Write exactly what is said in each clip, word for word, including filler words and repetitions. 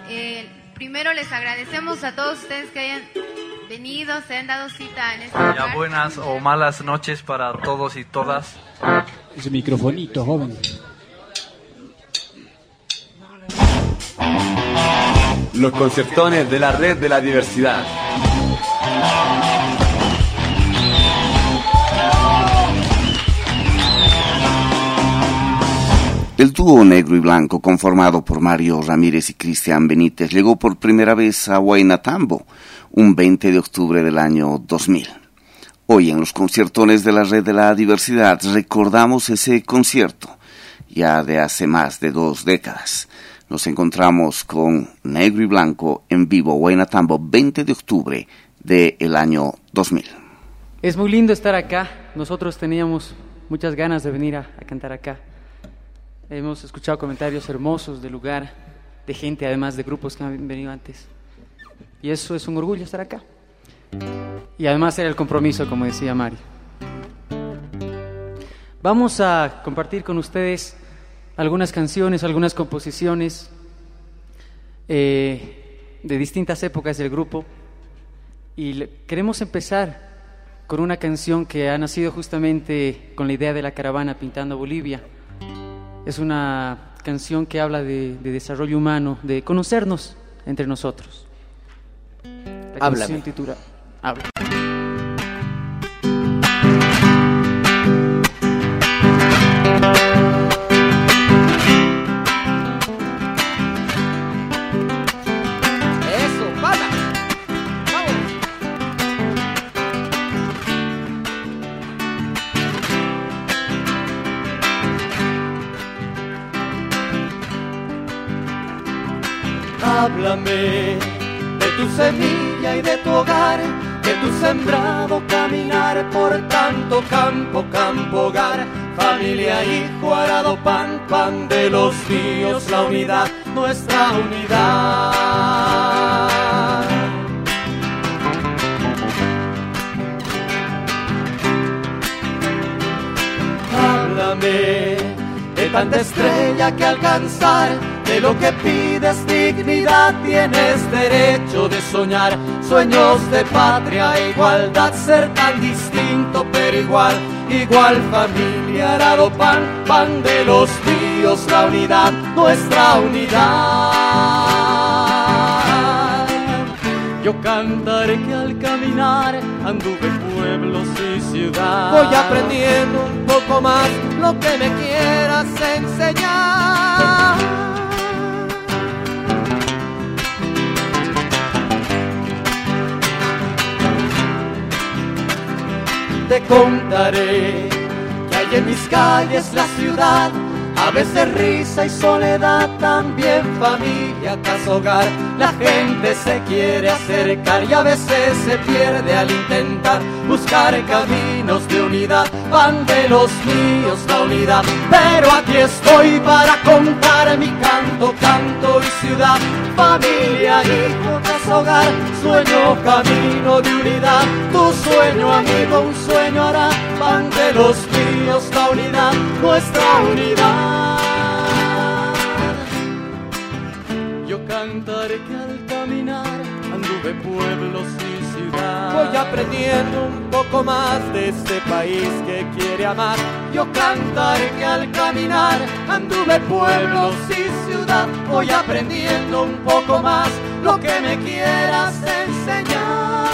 Eh, primero les agradecemos a todos ustedes que hayan venido, se hayan dado cita en este lugar. Ya buenas o malas noches para todos y todas. Ese microfonito, joven. Los concertones de la Red de la Diversidad. El dúo negro y blanco, conformado por Mario Ramírez y Cristian Benítez, llegó por primera vez a Huaynatambo, un veinte de octubre del año dos mil. Hoy en los conciertones de la Red de la Diversidad recordamos ese concierto, ya de hace más de dos décadas. Nos encontramos con Negro y Blanco en vivo, Huaynatambo, veinte de octubre del año dos mil. Es muy lindo estar acá. Nosotros teníamos muchas ganas de venir a, a cantar acá. Hemos escuchado comentarios hermosos del lugar, de gente, además de grupos que han venido antes. Y eso es un orgullo estar acá. Y además era el compromiso, como decía Mario. Vamos a compartir con ustedes algunas canciones, algunas composiciones eh, de distintas épocas del grupo. Y le, queremos empezar con una canción que ha nacido justamente con la idea de la caravana Pintando Bolivia. Es una canción que habla de, de desarrollo humano, de conocernos entre nosotros. La Háblame. canción titula Habla. Eso, pasa. Vamos. Háblame de tu semilla y de tu hogar, de tu sembrado caminar por tanto campo, campo, hogar, familia, hijo, arado, pan, pan de los míos, la unidad, nuestra unidad. Háblame de tanta estrella que alcanzar, de lo que pides dignidad, tienes derecho de soñar, sueños de patria e igualdad, ser tan distinto pero igual, igual familia, arado, pan, pan de los míos, la unidad, nuestra unidad. Yo cantaré que al caminar anduve pueblos y ciudad. Voy aprendiendo un poco más lo que me quieras enseñar. Te contaré que hay en mis calles la ciudad, a veces risa y soledad, también familia, casa, hogar. La gente se quiere acercar y a veces se pierde al intentar buscar caminos de unidad. Van de los míos la unidad, pero aquí estoy para contar mi canto, canto y ciudad. Familia, hijo, casa, hogar, sueño, camino de unidad. Tu sueño, amigo, un sueño hará. Van de los míos la unidad, nuestra unidad. Yo cantaré que al caminar anduve pueblos y ciudad. Voy aprendiendo un poco más de este país que quiere amar. Yo cantaré que al caminar anduve pueblos y ciudad. Voy aprendiendo un poco más lo que me quieras enseñar.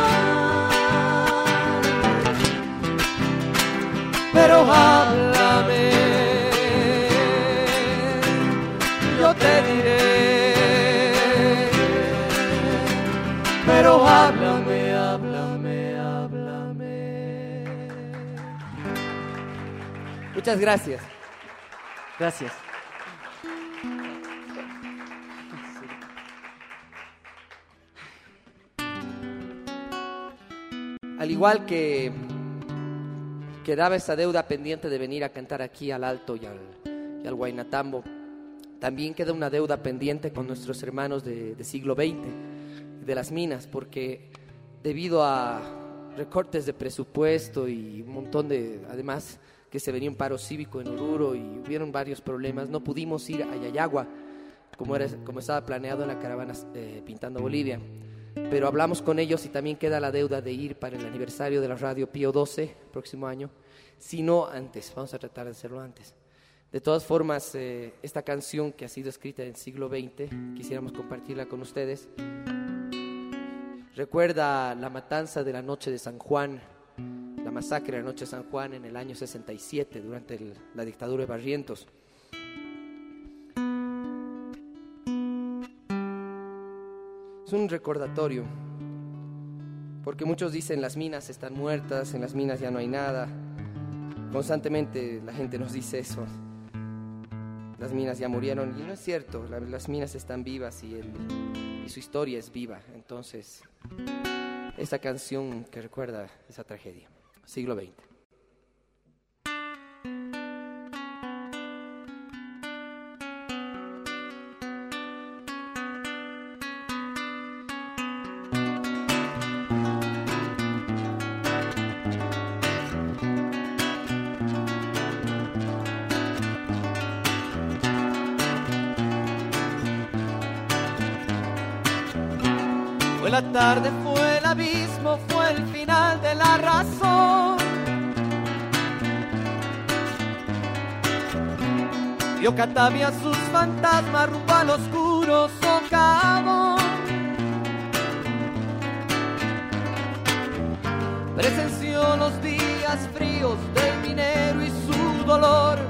Pero háblame, yo te diré. Pero háblame, háblame, háblame. Muchas gracias. Gracias. Al igual que quedaba esa deuda pendiente de venir a cantar aquí al Alto y al, y al Huaynatambo, también queda una deuda pendiente con nuestros hermanos de, de siglo veinte, de las minas, porque debido a recortes de presupuesto y un montón de, además que se venía un paro cívico en Oruro y hubieron varios problemas, no pudimos ir a Yayagua como, era, como estaba planeado en la caravana eh, Pintando Bolivia. Pero hablamos con ellos y también queda la deuda de ir para el aniversario de la radio Pío doce, próximo año, si no antes, vamos a tratar de hacerlo antes. De todas formas, eh, esta canción que ha sido escrita en el siglo veinte, quisiéramos compartirla con ustedes. Recuerda la matanza de la noche de San Juan, la masacre de la noche de San Juan en el año sesenta y siete, durante el, la dictadura de Barrientos. Es un recordatorio, porque muchos dicen las minas están muertas, en las minas ya no hay nada. Constantemente la gente nos dice eso. Las minas ya murieron, y no es cierto, la, las minas están vivas y, el, y su historia es viva. Entonces, esta canción que recuerda esa tragedia, siglo veinte. Fue la tarde, fue el abismo, fue el final de la razón. Vio Catavia sus fantasmas rumbo al oscuro socavón. Presenció los días fríos del minero y su dolor.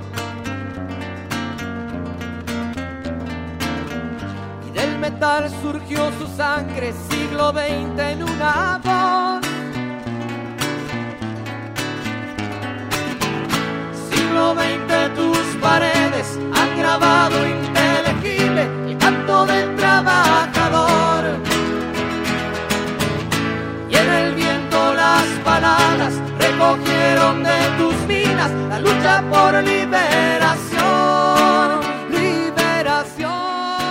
Del metal surgió su sangre, siglo veinte en una voz. Siglo veinte tus paredes han grabado inteligible el canto del trabajador. Y en el viento las palabras recogieron de tus minas la lucha por liberación, liberación.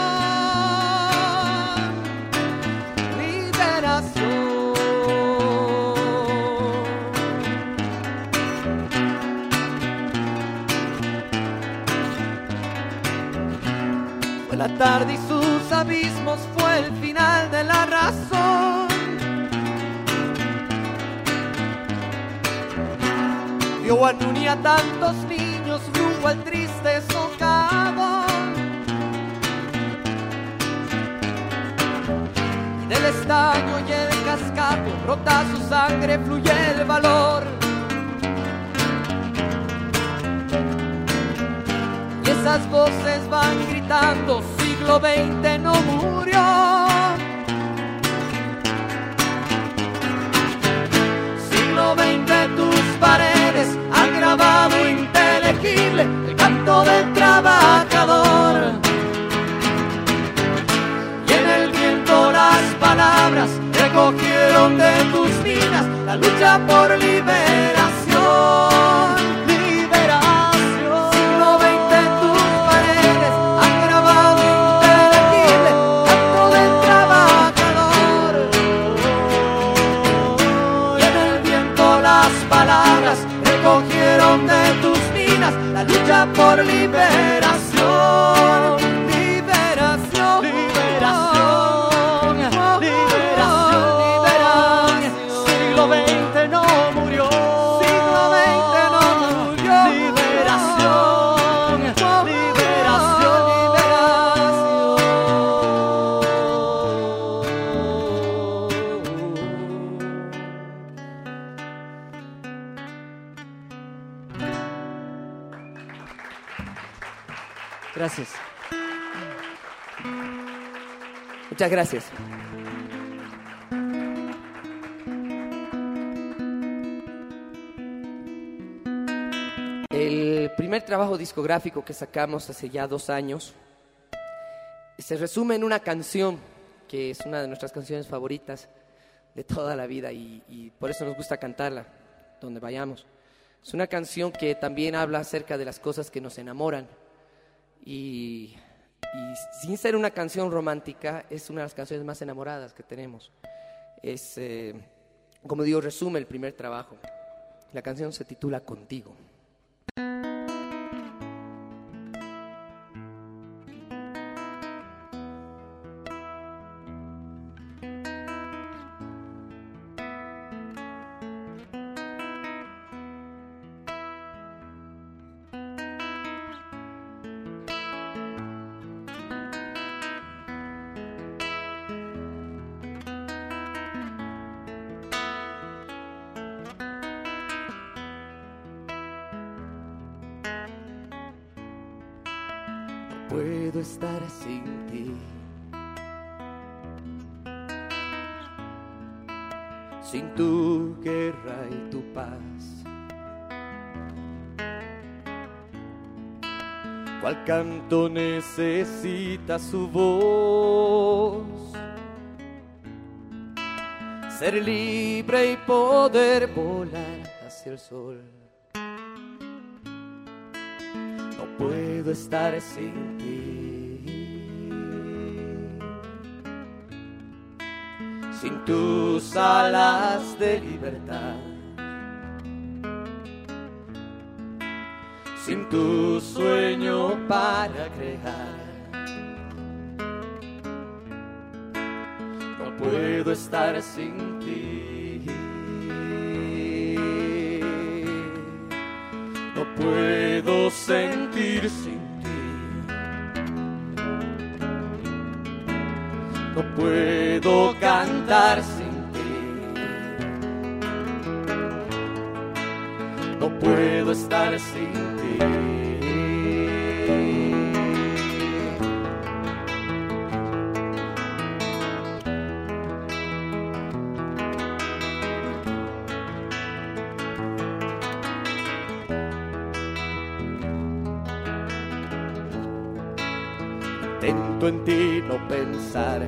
Fue la tarde y sus abismos, fue el final de la razón. Vio a Nuni a tantos niños rumbo al triste socavón. Y del estaño y el cascajo brota su sangre, fluye el valor. Y esas voces van gritando, siglo veinte no murió. Siglo veinte tus paredes han grabado inteligible el canto del trabajador. Y en el viento las palabras recogieron de tus minas la lucha por liberación, liberación. Siglo veinte tus paredes han grabado inteligible el canto del trabajador. Y en el viento las palabras recogieron de tus minas la lucha por liberación, liberación, liberación, liberación, liberación. Siglo veinte no murió, siglo veinte no murió. Liberación, liberación, Gracias. Muchas gracias. El primer trabajo discográfico que sacamos hace ya dos años se resume en una canción que es una de nuestras canciones favoritas de toda la vida y, y por eso nos gusta cantarla donde vayamos. Es una canción que también habla acerca de las cosas que nos enamoran y, y sin ser una canción romántica es una de las canciones más enamoradas que tenemos. Es, eh, como digo, resume el primer trabajo. La canción se titula Contigo. puedo estar sin ti. Sin tu guerra y tu paz. Cual canto necesita su voz. Ser libre y poder volar hacia el sol. No puedo estar sin ti. Sin tus alas de libertad. Sin tu sueño para crear. No puedo estar sin ti. No puedo sentir sin ti. No puedo cantar sin ti. No puedo estar sin ti. Intento en ti no pensar,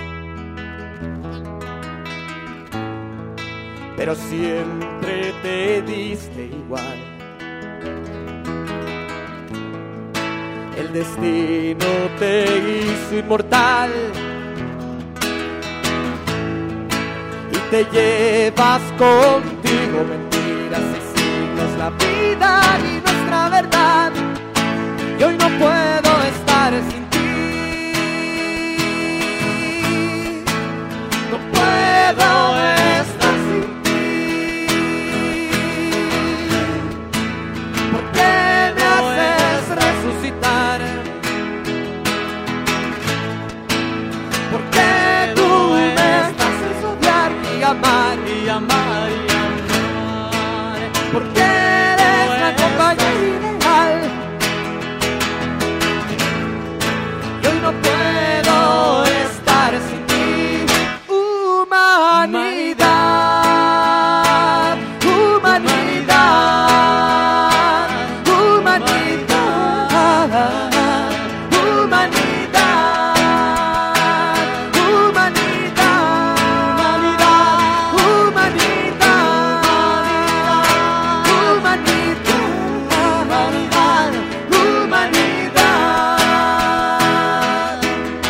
pero siempre te diste igual. El destino te hizo inmortal y te llevas contigo mentiras y siglos, la vida y nuestra verdad. Y hoy no puedo estar sin ti. No puedo estar sin ti. ¿Por qué me haces resucitar? ¿Por qué tú me haces odiar y amar y amar y amar? ¿Por qué eres la compañía ideal? Y hoy no puedo estar sin ti. Humanidad, humanidad, humanidad, humanidad, humanidad, humanidad, humanidad.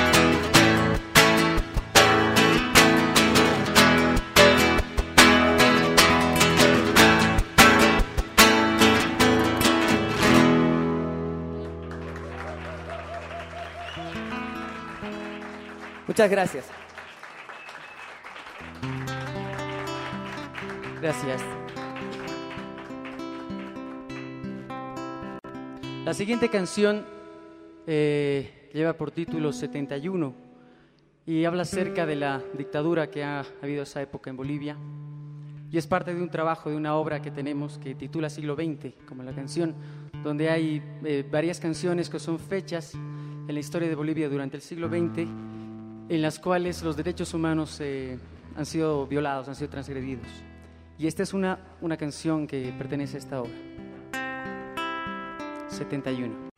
Muchas gracias. Gracias. La siguiente canción eh, lleva por título setenta y uno y habla acerca de la dictadura que ha habido esa época en Bolivia, y es parte de un trabajo, de una obra que tenemos que titula Siglo veinte, como la canción, donde hay eh, varias canciones que son fechas en la historia de Bolivia durante el siglo veinte, en las cuales los derechos humanos eh, han sido violados, han sido transgredidos. Y esta es una, una canción que pertenece a esta obra. setenta y uno.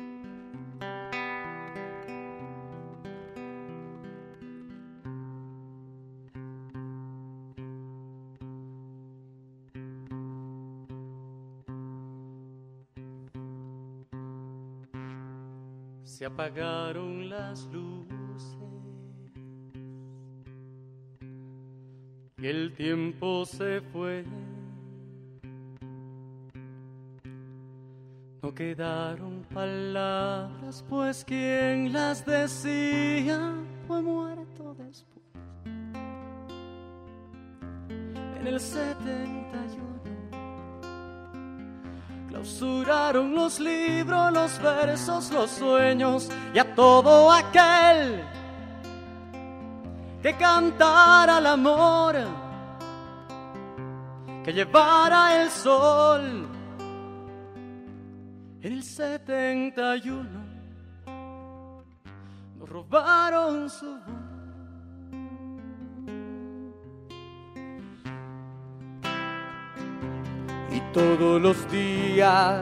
Se apagaron las luces y el tiempo se fue. No quedaron palabras, pues quien las decía fue muerto después. En el setenta y uno clausuraron los libros, los versos, los sueños y a todo aquel que cantara el amor, que llevara el sol. En el setenta y uno robaron su voz. Y todos los días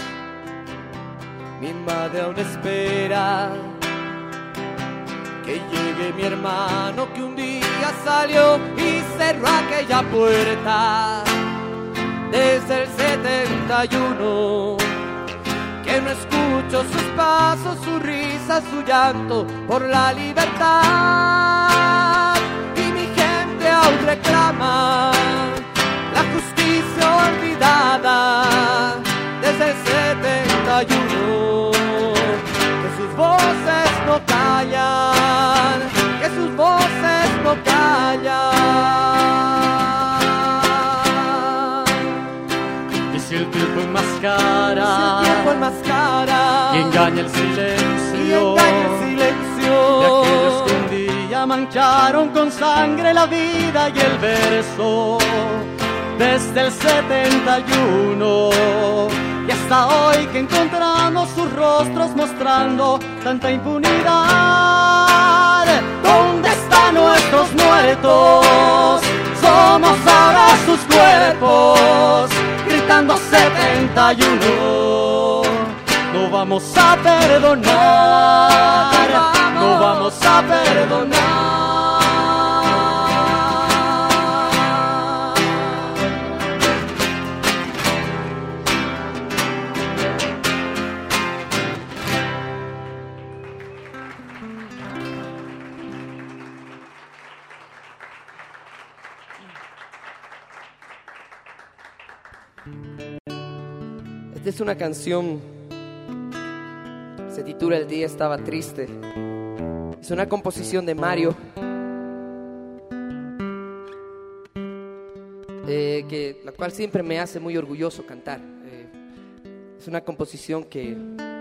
mi madre aún espera que llegue mi hermano que un día salió y cerró aquella puerta desde el setenta y uno, que no escucho sus pasos, su risa, su llanto por la libertad. Y mi gente aún reclama la justicia olvidada desde el setenta y uno, que sus voces no callan, que sus voces no callan. Y si el tiempo enmascara, si el tiempo enmascara y engaña el silencio, y engaña el silencio de aquellos que un día mancharon con sangre la vida y el verso, desde el setenta y uno y hasta hoy que encontramos sus rostros mostrando tanta impunidad. ¿Dónde están nuestros muertos? Somos ahora sus cuerpos, gritando setenta y uno. No vamos a perdonar, no vamos a perdonar. Esta es una canción, se titula El día estaba triste. Es una composición de Mario, eh, que, la cual siempre me hace muy orgulloso cantar. Eh, es una composición que,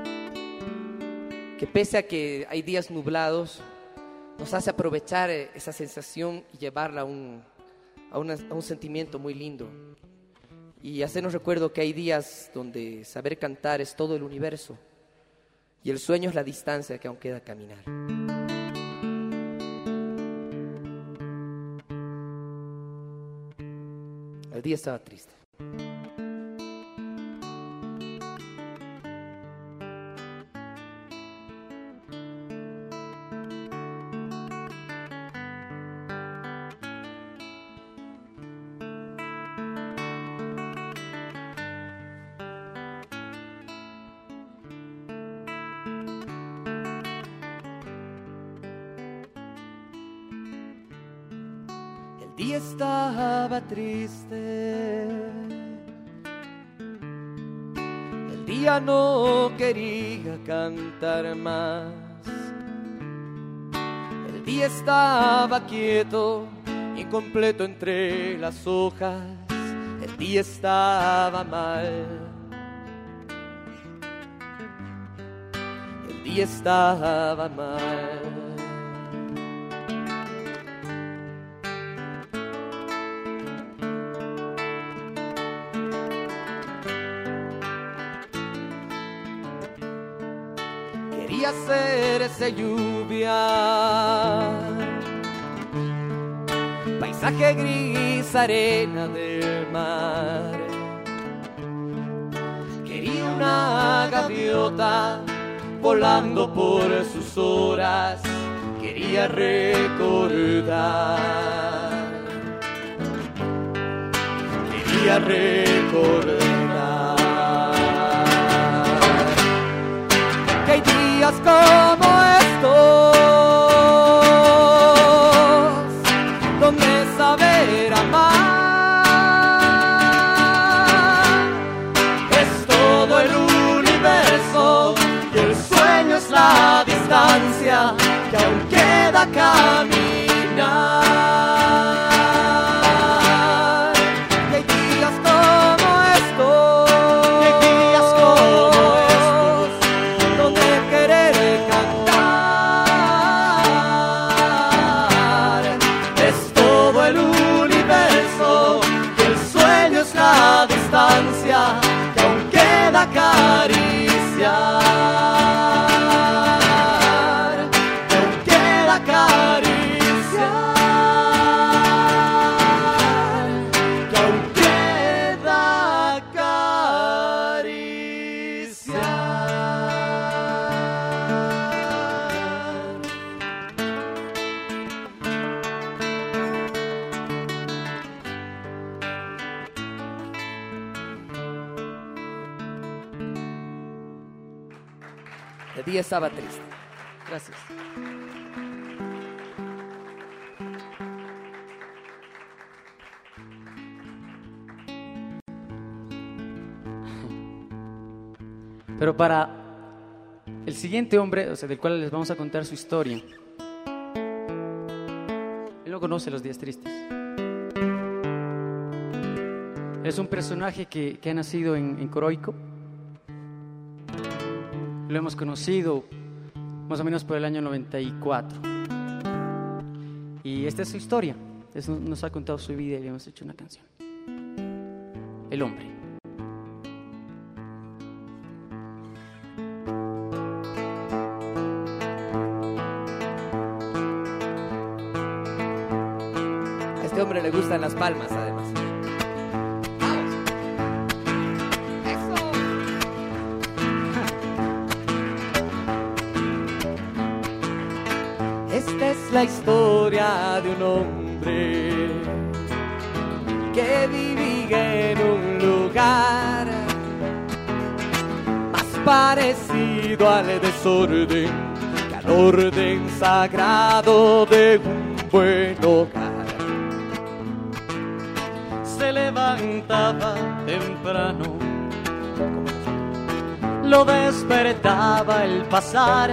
que pese a que hay días nublados, nos hace aprovechar esa sensación y llevarla a un, a una, a un sentimiento muy lindo. Y hacernos recuerdo que hay días donde saber cantar es todo el universo y el sueño es la distancia que aún queda caminar. El día estaba triste. El día estaba triste, el día no quería cantar más, el día estaba quieto, incompleto entre las hojas, el día estaba mal, el día estaba mal. Quería hacerse lluvia, paisaje gris, arena del mar. Quería una gaviota volando por sus horas, quería recordar, quería recordar. Que hay días como estos, donde saber amar es todo el universo y el sueño es la distancia que aún queda caminar. Que hay días como estos, que hay días como estos, donde querer cantar es todo el universo y el sueño es la distancia que aún queda acariciar, que aún día estaba triste. Gracias. Pero para el siguiente hombre, o sea, del cual les vamos a contar su historia, él no conoce los días tristes. Es un personaje que, que ha nacido en, en Coroico. Lo hemos conocido más o menos por el año noventa y cuatro. Y esta es su historia. Es, nos ha contado su vida y le hemos hecho una canción. El hombre. A este hombre le gustan las palmas, además. Esta es la historia de un hombre que vivía en un lugar más parecido al desorden que al orden sagrado de un buen hogar. Se levantaba temprano, lo despertaba el pasar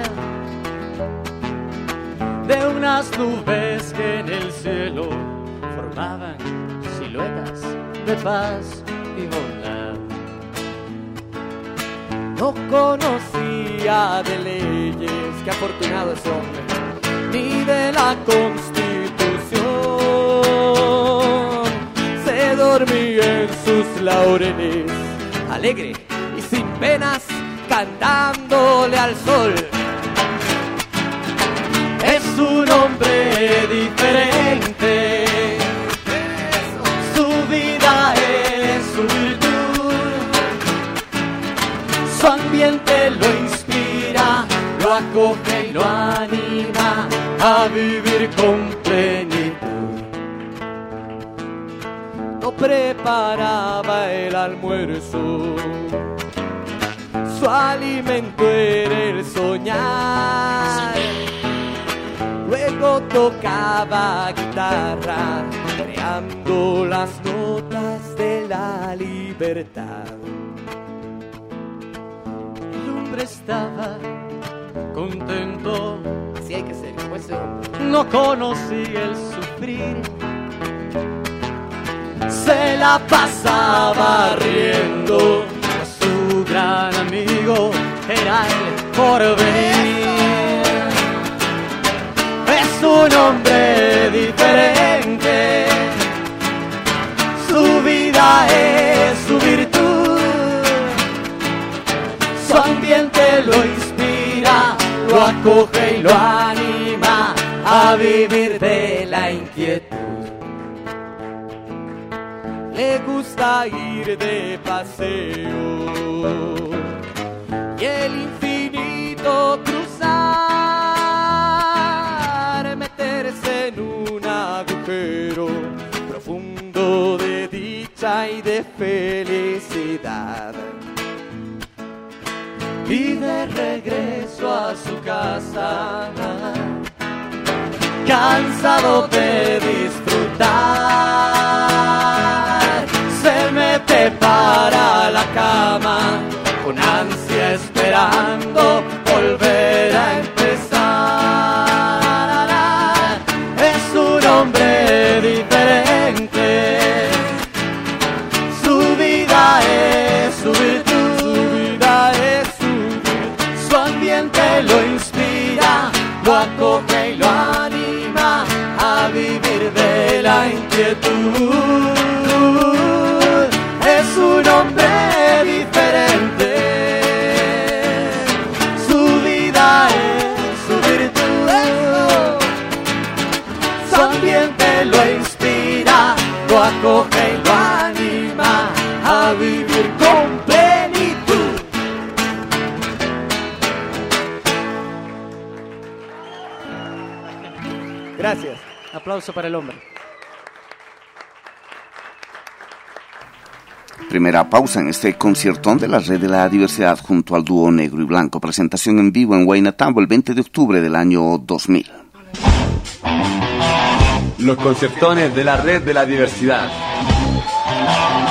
de unas nubes que en el cielo formaban siluetas de paz y bondad. No conocía de leyes, qué afortunado ese hombre, ni de la Constitución. Se dormía en sus laureles, alegre y sin penas, cantándole al sol. Es un hombre diferente, su vida es su virtud, su ambiente lo inspira, lo acoge y lo anima a vivir con plenitud. No preparaba el almuerzo, su alimento era el soñar. Luego tocaba guitarra, creando las notas de la libertad. El hombre estaba contento, así hay que ser, como ese hombre. No conocía el sufrir, se la pasaba riendo. Su gran amigo era el porvenir. Es un hombre diferente, su vida es su virtud, su ambiente lo inspira, lo acoge y lo anima a vivir de la inquietud. Le gusta ir de paseo y el infinito cruzar, meterse en un agujero profundo de dicha y de felicidad. Y de regreso a su casa, cansado de disfrutar, se mete para la cama con ansia esperando volver a empezar. Es un hombre diferente, su vida es su virtud, su vida es su virtud, su ambiente lo inspira, lo acoge y lo anima a vivir de la inquietud. Es un hombre diferente, su vida es su virtud, su ambiente lo inspira, lo acoge y lo anima a vivir con plenitud. Gracias. Aplauso para el hombre. Primera pausa en este conciertón de la Red de la Diversidad junto al dúo Negro y Blanco. Presentación en vivo en Huaynatambo el veinte de octubre del año dos mil. Los concertones de la Red de la Diversidad.